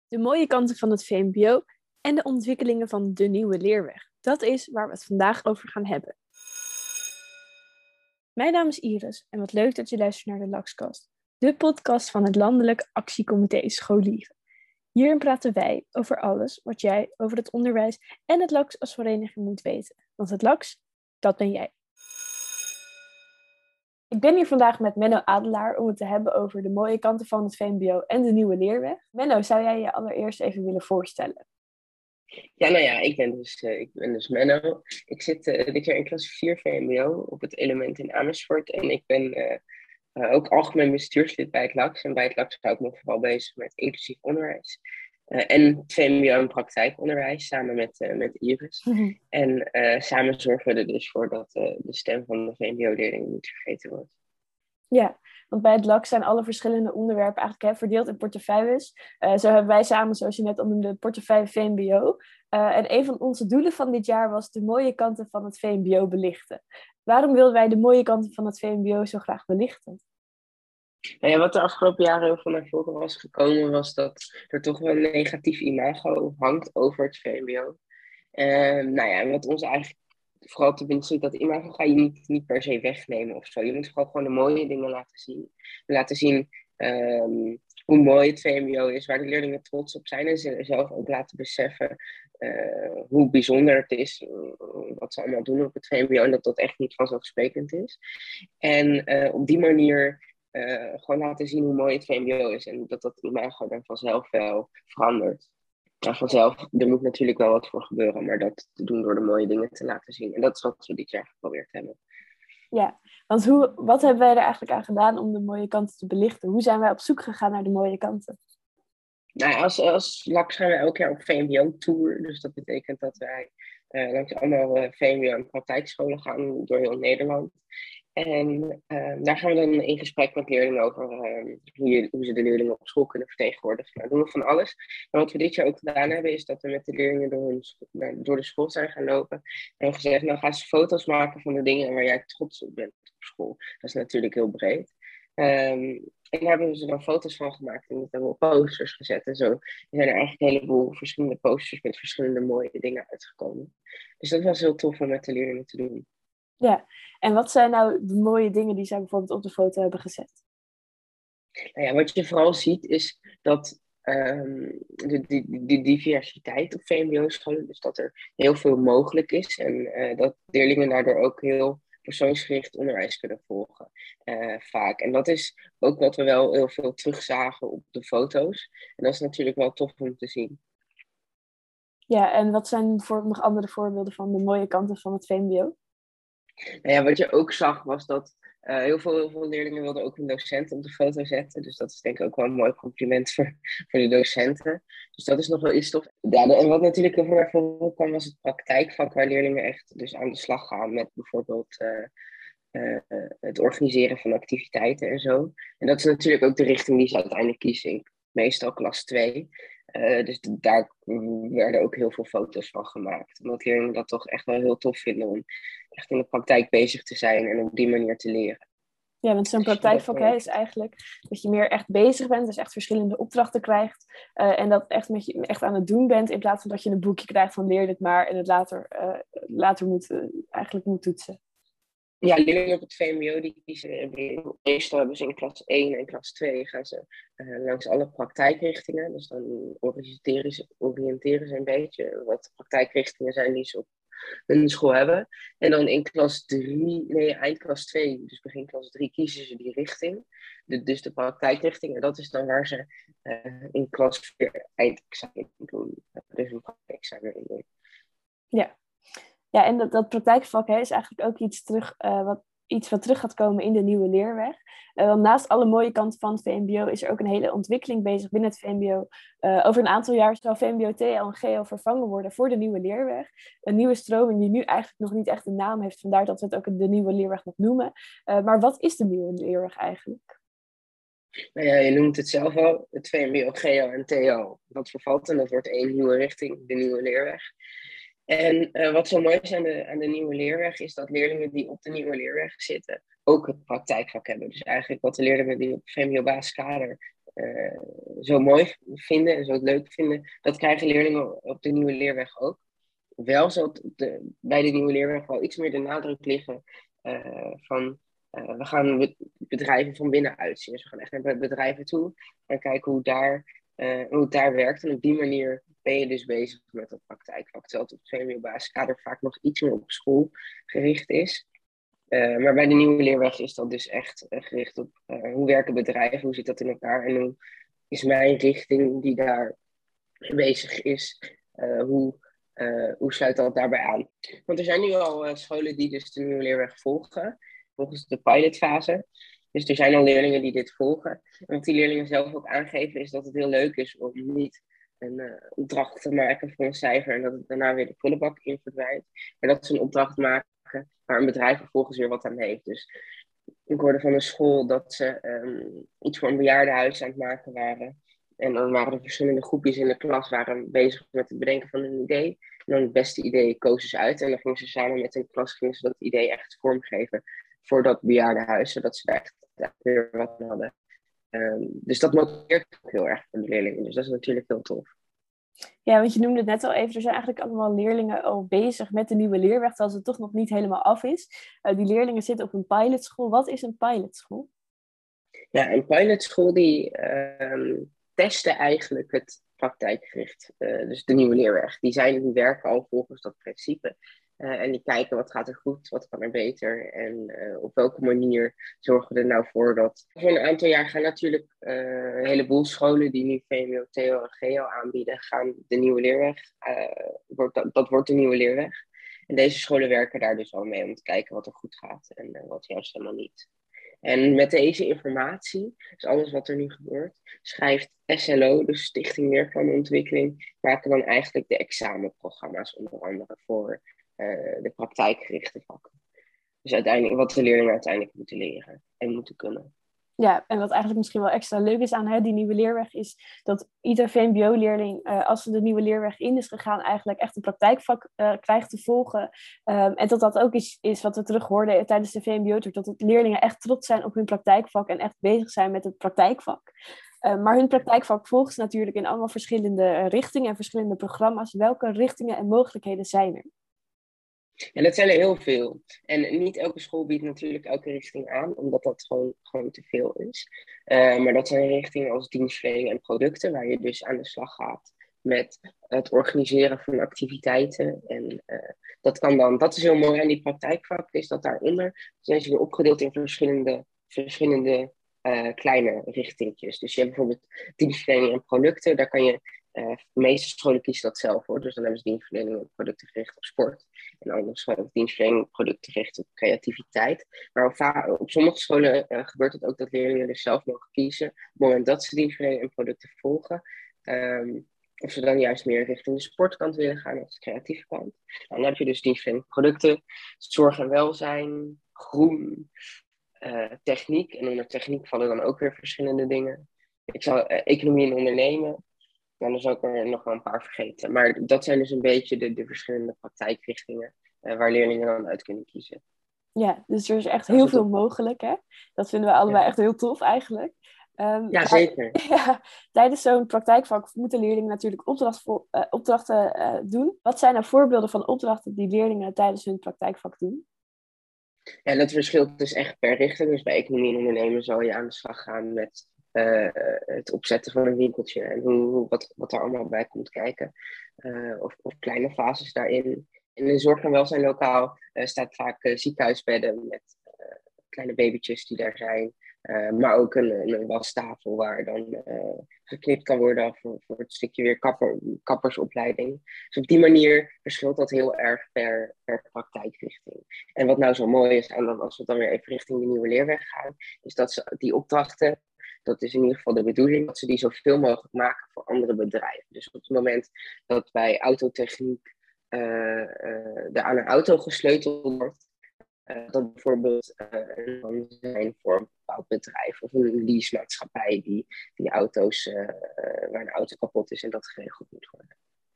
de mooie kanten van het VMBO en de ontwikkelingen van de nieuwe leerweg. Dat is waar we het vandaag over gaan hebben. Mijn naam is Iris en wat leuk dat je luistert naar de LAXcast, de podcast van het Landelijk Actiecomité Scholieren. Hierin praten wij over alles wat jij over het onderwijs en het LAX als vereniging moet weten. Want het LAX, dat ben jij. Ik ben hier vandaag met Menno Adelaar om het te hebben over de mooie kanten van het VMBO en de nieuwe leerweg. Menno, zou jij je allereerst even willen voorstellen? Ja, ik ben dus Menno. Ik zit dit jaar in klas 4 VMBO op het element in Amersfoort. En ik ben ook algemeen bestuurslid bij het LAX. En bij het LAX hou ik me vooral bezig met inclusief onderwijs. En VMBO en praktijkonderwijs samen met Iris. En samen zorgen we er dus voor dat de stem van de VMBO-leerlingen niet vergeten wordt. Ja, want bij het LAX zijn alle verschillende onderwerpen eigenlijk verdeeld in portefeuilles. Zo hebben wij samen, zoals je net al noemde, de portefeuille VMBO. En een van onze doelen van dit jaar was de mooie kanten van het VMBO belichten. Waarom wilden wij de mooie kanten van het VMBO zo graag belichten? Nou ja, wat de afgelopen jaren heel veel naar voren was gekomen, was dat er toch wel een negatief imago hangt over het VMBO. Wat ons eigenlijk vooral te binnen zit, dat imago ga je niet per se wegnemen of zo. Je moet vooral gewoon de mooie dingen laten zien. Laten zien hoe mooi het VMBO is, waar de leerlingen trots op zijn en ze zelf ook laten beseffen hoe bijzonder het is, wat ze allemaal doen op het VMBO en dat dat echt niet vanzelfsprekend is. En op die manier gewoon laten zien hoe mooi het VMBO is en dat imago dan vanzelf wel verandert. Ja, vanzelf, er moet natuurlijk wel wat voor gebeuren, maar dat te doen door de mooie dingen te laten zien. En dat is wat we dit jaar geprobeerd hebben. Ja, want wat hebben wij er eigenlijk aan gedaan om de mooie kanten te belichten? Hoe zijn wij op zoek gegaan naar de mooie kanten? Nou, als LAX gaan we elk jaar op VMBO-tour. Dus dat betekent dat wij langs allemaal VMBO- en praktijkscholen gaan door heel Nederland. En daar gaan we dan in gesprek met leerlingen over hoe ze de leerlingen op school kunnen vertegenwoordigen. Nou, doen we van alles. Maar wat we dit jaar ook gedaan hebben, is dat we met de leerlingen door de school zijn gaan lopen. En hebben gezegd, nou ga eens foto's maken van de dingen waar jij trots op bent op school. Dat is natuurlijk heel breed. En daar hebben ze dan foto's van gemaakt en dat hebben we op posters gezet en zo. Er zijn er eigenlijk een heleboel verschillende posters met verschillende mooie dingen uitgekomen. Dus dat was heel tof om met de leerlingen te doen. Ja, en wat zijn nou de mooie dingen die zij bijvoorbeeld op de foto hebben gezet? Nou ja, wat je vooral ziet is dat de diversiteit op VMBO-scholen, dus dat er heel veel mogelijk is en dat leerlingen daardoor ook heel persoonsgericht onderwijs kunnen volgen, vaak. En dat is ook wat we wel heel veel terugzagen op de foto's. En dat is natuurlijk wel tof om te zien. Ja, en wat zijn nog andere voorbeelden van de mooie kanten van het VMBO? Nou ja, wat je ook zag was dat heel veel leerlingen wilden ook een docent op de foto zetten. Dus dat is denk ik ook wel een mooi compliment voor de docenten. Dus dat is nog wel iets tof. Ja, en wat natuurlijk heel erg voorkwam was het praktijkvak, waar leerlingen echt dus aan de slag gaan met bijvoorbeeld het organiseren van activiteiten en zo. En dat is natuurlijk ook de richting die ze uiteindelijk kiezen, meestal klas 2. Dus daar werden ook heel veel foto's van gemaakt. Omdat leerlingen dat toch echt wel heel tof vinden om echt in de praktijk bezig te zijn en op die manier te leren. Ja, want zo'n praktijkvak is eigenlijk dat je meer echt bezig bent, dus echt verschillende opdrachten krijgt. En dat echt aan het doen bent, in plaats van dat je een boekje krijgt van leer dit maar en het later moet toetsen. Ja, leerlingen op het VMBO die kiezen, meestal hebben ze in klas 1 en klas 2 gaan ze langs alle praktijkrichtingen. Dus dan oriënteren ze een beetje wat de praktijkrichtingen zijn die ze op hun school hebben. En dan in eind klas 2, dus begin klas 3, kiezen ze die richting. Dus de praktijkrichting. En dat is dan waar ze in klas 4 eindexamen doen. Dus een praktijkexamen doen. Ja. Ja, en dat praktijkvak is eigenlijk ook iets wat terug gaat komen in de nieuwe leerweg. Want naast alle mooie kanten van het VMBO is er ook een hele ontwikkeling bezig binnen het VMBO. Over een aantal jaar zal VMBO, TL en GO vervangen worden voor de nieuwe leerweg. Een nieuwe stroming die nu eigenlijk nog niet echt een naam heeft. Vandaar dat we het ook de nieuwe leerweg nog noemen. Maar wat is de nieuwe leerweg eigenlijk? Nou ja, je noemt het zelf al, het VMBO, GO en TO. Dat vervalt en dat wordt één nieuwe richting, de nieuwe leerweg. En wat zo mooi is aan de nieuwe leerweg, is dat leerlingen die op de nieuwe leerweg zitten ook het praktijkvak hebben. Dus eigenlijk wat de leerlingen die op VMBO basiskader zo mooi vinden en zo leuk vinden, dat krijgen leerlingen op de nieuwe leerweg ook. Wel zal bij de nieuwe leerweg wel iets meer de nadruk liggen van we gaan bedrijven van binnenuit zien. Dus we gaan echt naar bedrijven toe en kijken hoe het daar werkt. En op die manier ben je dus bezig met dat praktijkvak. Terwijl het op het VMBO-basiskader vaak nog iets meer op school gericht is. Maar bij de nieuwe leerweg is dat dus echt gericht op hoe werken bedrijven, hoe zit dat in elkaar en hoe is mijn richting die daar bezig is, hoe sluit dat daarbij aan? Want er zijn nu al scholen die dus de nieuwe leerweg volgen, volgens de pilotfase. Dus er zijn al leerlingen die dit volgen. En wat die leerlingen zelf ook aangeven is dat het heel leuk is om niet een opdracht te maken voor een cijfer en dat het daarna weer de prullenbak in verdwijnt. Maar dat ze een opdracht maken waar een bedrijf vervolgens weer wat aan heeft. Dus ik hoorde van een school dat ze iets voor een bejaardenhuis aan het maken waren. En dan waren er verschillende groepjes in de klas waren bezig met het bedenken van een idee. En dan het beste idee kozen ze uit. En dan gingen ze samen met een klas dat idee echt vormgeven voor dat bejaardenhuis. Zodat ze daar echt weer wat aan hadden. Dus dat motiveert ook heel erg voor de leerlingen. Dus dat is natuurlijk heel tof. Ja, want je noemde het net al even, er zijn eigenlijk allemaal leerlingen al bezig met de nieuwe leerweg, terwijl het toch nog niet helemaal af is. Die leerlingen zitten op een pilotschool. Wat is een pilotschool? Ja, een pilotschool die testen eigenlijk het praktijkgericht. Dus de nieuwe leerweg. Die werken al volgens dat principe. En die kijken wat gaat er goed, wat kan er beter. En op welke manier zorgen we er nou voor dat... Voor een aantal jaar gaan natuurlijk een heleboel scholen die nu VMBO, TO en GO aanbieden, gaan de nieuwe leerweg. Dat wordt de nieuwe leerweg. En deze scholen werken daar dus al mee om te kijken wat er goed gaat en wat juist helemaal niet. En met deze informatie, dus alles wat er nu gebeurt, schrijft SLO, dus Stichting Leerplanontwikkeling, maken dan eigenlijk de examenprogramma's onder andere voor de praktijkgerichte vakken. Dus uiteindelijk wat de leerlingen uiteindelijk moeten leren en moeten kunnen. Ja, en wat eigenlijk misschien wel extra leuk is aan die nieuwe leerweg, is dat ieder VMBO-leerling, als ze de nieuwe leerweg in is gegaan, eigenlijk echt een praktijkvak krijgt te volgen. En dat ook is wat we terug hoorden tijdens de VMBO-tour, dat de leerlingen echt trots zijn op hun praktijkvak en echt bezig zijn met het praktijkvak. Maar hun praktijkvak volgt ze natuurlijk in allemaal verschillende richtingen en verschillende programma's. Welke richtingen en mogelijkheden zijn er? En dat zijn er heel veel. En niet elke school biedt natuurlijk elke richting aan, omdat dat gewoon te veel is. Maar dat zijn richtingen als dienstverlening en producten, waar je dus aan de slag gaat met het organiseren van activiteiten. En dat is heel mooi aan die praktijkvak, is dat daaronder zijn ze weer opgedeeld in verschillende kleine richtingjes. Dus je hebt bijvoorbeeld dienstverlening en producten, daar kan je... de meeste scholen kiezen dat zelf hoor. Dus dan hebben ze dienstverlening en producten gericht op sport. En andere scholen hebben dienstverlening producten gericht op creativiteit. Maar op sommige scholen gebeurt het ook dat leerlingen dus zelf mogen kiezen. Op het moment dat ze dienstverlening en producten volgen. Of ze dan juist meer richting de sportkant willen gaan, of de creatieve kant. Dan heb je dus dienstverlening producten, zorg en welzijn, groen, techniek. En onder techniek vallen dan ook weer verschillende dingen. Ik zou economie en ondernemen. Nou, dan zou ik er nog wel een paar vergeten. Maar dat zijn dus een beetje de verschillende praktijkrichtingen waar leerlingen dan uit kunnen kiezen. Ja, dus er is echt heel veel mogelijk, hè? Dat vinden we allebei echt heel tof eigenlijk. Ja, zeker. Ja, tijdens zo'n praktijkvak moeten leerlingen natuurlijk opdrachten doen. Wat zijn nou voorbeelden van opdrachten die leerlingen tijdens hun praktijkvak doen? Ja, dat verschilt dus echt per richting. Dus bij economie en ondernemen zal je aan de slag gaan met het opzetten van een winkeltje en wat er allemaal bij komt kijken. Of kleine fases daarin. In de zorg en welzijn lokaal staat vaak ziekenhuisbedden met kleine babytjes die daar zijn. Maar ook een wastafel waar dan geknipt kan worden voor het stukje weer kappersopleiding. Dus op die manier verschilt dat heel erg per praktijkrichting. En wat nou zo mooi is, en dan, als we dan weer even richting de nieuwe leerweg gaan, is dat ze die opdrachten, dat is in ieder geval de bedoeling, dat ze die zoveel mogelijk maken voor andere bedrijven. Dus op het moment dat bij autotechniek er aan een auto gesleuteld wordt, dat bijvoorbeeld kan zijn voor een bepaald bedrijf of een leasemaatschappij die auto's, waar een auto kapot is en dat geregeld moet worden.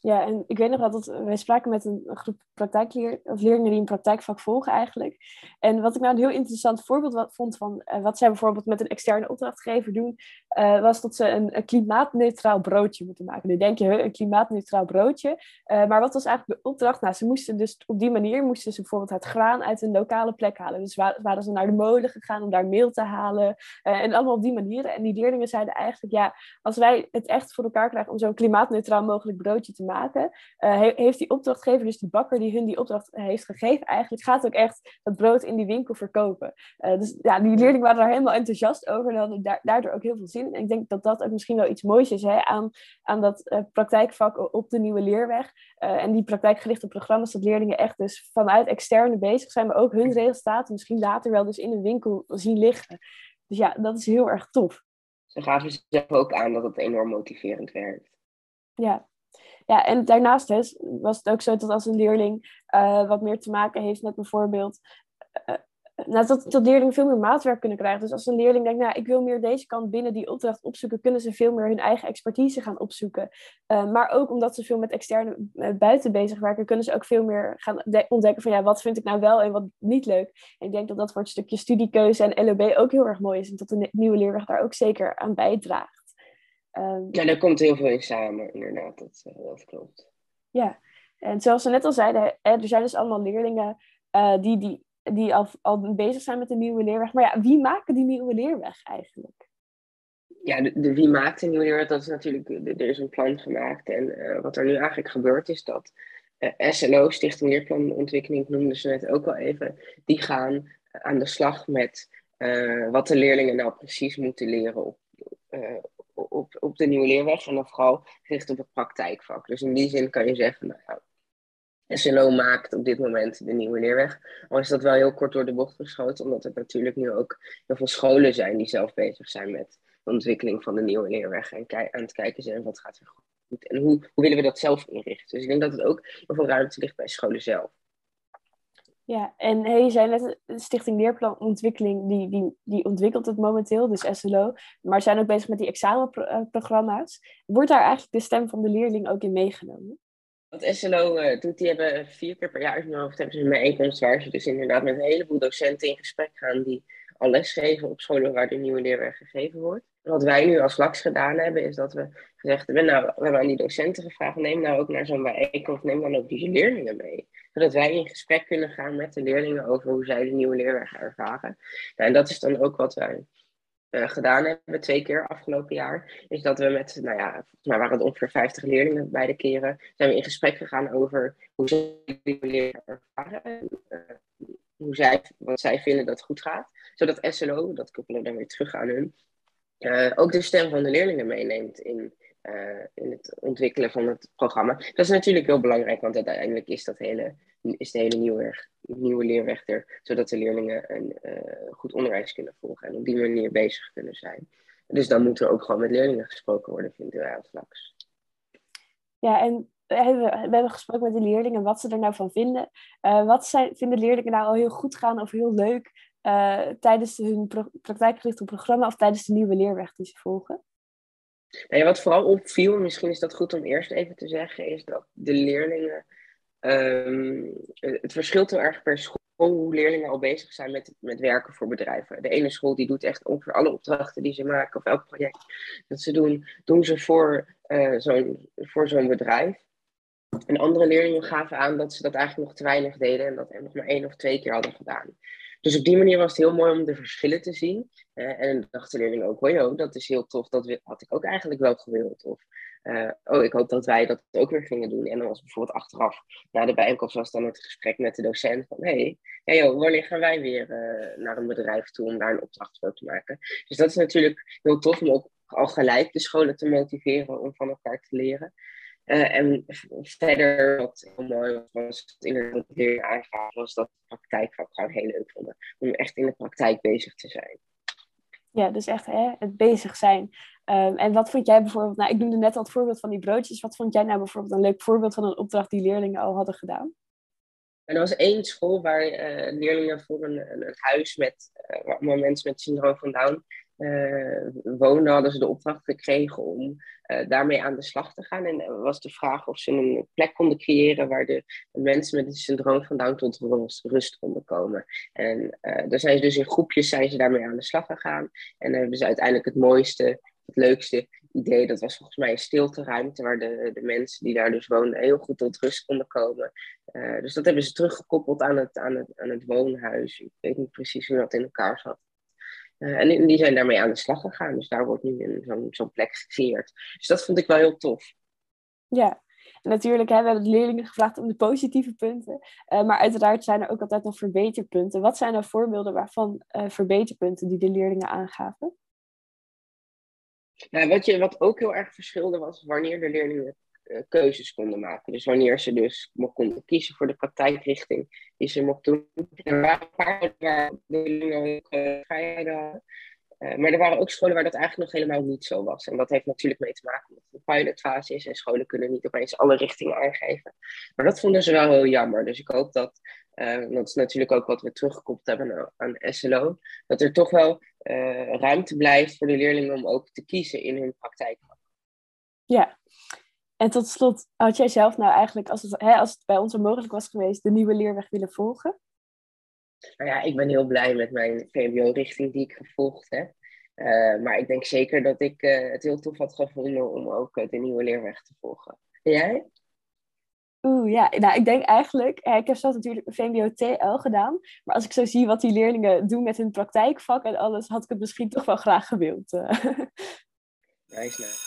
Ja, en ik weet nog wel dat wij spraken met een groep of leerlingen die een praktijkvak volgen eigenlijk. En wat ik nou een heel interessant voorbeeld vond van wat zij bijvoorbeeld met een externe opdrachtgever doen, was dat ze een klimaatneutraal broodje moeten maken. Nu denk je, een klimaatneutraal broodje. Maar wat was eigenlijk de opdracht? Nou, ze moesten dus op die manier moesten ze bijvoorbeeld het graan uit een lokale plek halen. Dus waren ze naar de molen gegaan om daar meel te halen. En allemaal op die manieren. En die leerlingen zeiden eigenlijk, ja, als wij het echt voor elkaar krijgen om zo'n klimaatneutraal mogelijk broodje te maken, heeft die opdrachtgever, dus die bakker die hun die opdracht heeft gegeven, eigenlijk gaat ook echt dat brood in die winkel verkopen. Dus ja, die leerlingen waren daar helemaal enthousiast over en hadden daardoor ook heel veel zin in. En ik denk dat dat ook misschien wel iets moois is, hè, aan dat praktijkvak op de Nieuwe Leerweg. En die praktijkgerichte programma's, dat leerlingen echt dus vanuit externe bezig zijn, maar ook hun resultaten misschien later wel dus in een winkel zien liggen. Dus ja, dat is heel erg tof. Ze gaven zelf ook aan dat het enorm motiverend werkt. Ja. Ja, en daarnaast was het ook zo dat als een leerling wat meer te maken heeft met bijvoorbeeld, nou, dat leerlingen veel meer maatwerk kunnen krijgen. Dus als een leerling denkt, nou, ik wil meer deze kant binnen die opdracht opzoeken, kunnen ze veel meer hun eigen expertise gaan opzoeken. Maar ook omdat ze veel met externe buiten bezig werken, kunnen ze ook veel meer gaan ontdekken van, ja, wat vind ik nou wel en wat niet leuk. En ik denk dat dat voor het stukje studiekeuze en LOB ook heel erg mooi is. En dat de Nieuwe Leerweg daar ook zeker aan bijdraagt. Ja, daar komt heel veel in samen, inderdaad. Dat klopt. Ja, en zoals ze net al zeiden, er zijn dus allemaal leerlingen die al bezig zijn met de Nieuwe Leerweg. Maar ja, wie maken die Nieuwe Leerweg eigenlijk? Ja, wie maakt een nieuwe leerweg? Dat is natuurlijk, er is een plan gemaakt. En wat er nu eigenlijk gebeurt is dat SLO, Stichting Leerplanontwikkeling, noemden ze net ook al even, die gaan aan de slag met wat de leerlingen nou precies moeten leren op de nieuwe leerweg. En dan vooral gericht op het praktijkvak. Dus in die zin kan je zeggen, nou ja, SLO maakt op dit moment de nieuwe leerweg. Al is dat wel heel kort door de bocht geschoten, omdat er natuurlijk nu ook heel veel scholen zijn die zelf bezig zijn met de ontwikkeling van de nieuwe leerweg. En aan het kijken zijn wat gaat er goed en hoe willen we dat zelf inrichten. Dus ik denk dat het ook heel veel ruimte ligt bij scholen zelf. Ja, en je zei net, de Stichting Leerplanontwikkeling, die ontwikkelt het momenteel, dus SLO. Maar zijn ook bezig met die examenprogramma's. Wordt daar eigenlijk de stem van de leerling ook in meegenomen? Wat SLO doet, die hebben 4 keer per jaar in mijn hoofd hebben ze een bijeenkomst waar ze dus inderdaad met een heleboel docenten in gesprek gaan die al lesgeven op scholen waar de nieuwe leerweg gegeven wordt. En wat wij nu als LAX gedaan hebben, is dat we gezegd hebben, nou, we hebben aan die docenten gevraagd, neem nou ook naar zo'n bijeenkomst, neem dan ook die leerlingen mee. Zodat wij in gesprek kunnen gaan met de leerlingen over hoe zij de nieuwe leerweg ervaren. Nou, en dat is dan ook wat wij gedaan hebben 2 keer afgelopen jaar, is dat we met, nou ja, volgens mij waren het ongeveer 50 leerlingen beide keren, zijn we in gesprek gegaan over hoe zij die leerlingen ervaren, wat zij vinden dat goed gaat, zodat SLO, dat koppelen we dan weer terug aan hun, ook de stem van de leerlingen meeneemt in het ontwikkelen van het programma. Dat is natuurlijk heel belangrijk, want uiteindelijk is de hele nieuwe leerweg er, zodat de leerlingen een goed onderwijs kunnen volgen en op die manier bezig kunnen zijn. Dus dan moet er ook gewoon met leerlingen gesproken worden, vinden wij als LAX. Ja, en we hebben gesproken met de leerlingen wat ze er nou van vinden. Vinden leerlingen nou al heel goed gaan of heel leuk tijdens hun praktijkgerichte programma of tijdens de nieuwe leerweg die ze volgen? Nou ja, wat vooral opviel, misschien is dat goed om eerst even te zeggen, is dat de leerlingen, het verschilt heel erg per school hoe leerlingen al bezig zijn met werken voor bedrijven. De ene school die doet echt ongeveer alle opdrachten die ze maken of elk project dat ze doen ze voor zo'n bedrijf. En andere leerlingen gaven aan dat ze dat eigenlijk nog te weinig deden en dat nog maar 1 of 2 keer hadden gedaan. Dus op die manier was het heel mooi om de verschillen te zien. En dachten leerlingen ook, oh, dat is heel tof, dat had ik ook eigenlijk wel gewild. Of, ik hoop dat wij dat ook weer gingen doen. En dan was bijvoorbeeld achteraf, na de bijeenkomst was dan het gesprek met de docent van, wanneer gaan wij weer naar een bedrijf toe om daar een opdracht voor te maken. Dus dat is natuurlijk heel tof om ook al gelijk de scholen te motiveren om van elkaar te leren. En verder, wat heel mooi was, inderdaad weer aangaat, was dat de praktijkvak gewoon heel leuk vonden. Om echt in de praktijk bezig te zijn. Ja, dus echt het bezig zijn. En wat vond jij bijvoorbeeld, nou ik noemde net al het voorbeeld van die broodjes. Wat vond jij nou bijvoorbeeld een leuk voorbeeld van een opdracht die leerlingen al hadden gedaan? En er was 1 school waar leerlingen voor een huis waar mensen met syndroom van Down woonden, hadden ze de opdracht gekregen om daarmee aan de slag te gaan. En was de vraag of ze een plek konden creëren waar de mensen met het syndroom van Down tot rust konden komen. En daar zijn ze dus in groepjes zijn ze daarmee aan de slag gegaan. En dan hebben ze uiteindelijk het mooiste, het leukste idee. Dat was volgens mij een stilteruimte waar de mensen die daar dus woonden heel goed tot rust konden komen. Dus dat hebben ze teruggekoppeld aan het woonhuis. Ik weet niet precies hoe dat in elkaar zat. En die zijn daarmee aan de slag gegaan. Dus daar wordt nu zo'n plek gecreëerd. Dus dat vond ik wel heel tof. Ja, en natuurlijk hebben we de leerlingen gevraagd om de positieve punten. Maar uiteraard zijn er ook altijd nog verbeterpunten. Wat zijn nou voorbeelden waarvan verbeterpunten die de leerlingen aangaven? Nou, wat ook heel erg verschilde was wanneer de leerlingen keuzes konden maken. Dus wanneer ze dus konden kiezen voor de praktijkrichting die ze mochten doen. Er waren een paar waar de leerlingen ook vrijheid hadden. Maar er waren ook scholen waar dat eigenlijk nog helemaal niet zo was. En dat heeft natuurlijk mee te maken met de pilotfase is. En scholen kunnen niet opeens alle richtingen aangeven. Maar dat vonden ze wel heel jammer. Dus ik hoop dat is natuurlijk ook wat we teruggekoppeld hebben aan SLO, dat er toch wel ruimte blijft voor de leerlingen om ook te kiezen in hun praktijk. Ja, en tot slot, had jij zelf nou eigenlijk, als het bij ons zo mogelijk was geweest, de nieuwe leerweg willen volgen? Nou ja, ik ben heel blij met mijn VMBO-richting die ik gevolgd heb. Maar ik denk zeker dat ik het heel tof had gevonden om ook de nieuwe leerweg te volgen. En jij? Ja, nou ik denk eigenlijk, ik heb zelf natuurlijk een VMBO-TL gedaan, maar als ik zo zie wat die leerlingen doen met hun praktijkvak en alles, had ik het misschien toch wel graag gewild. Nice.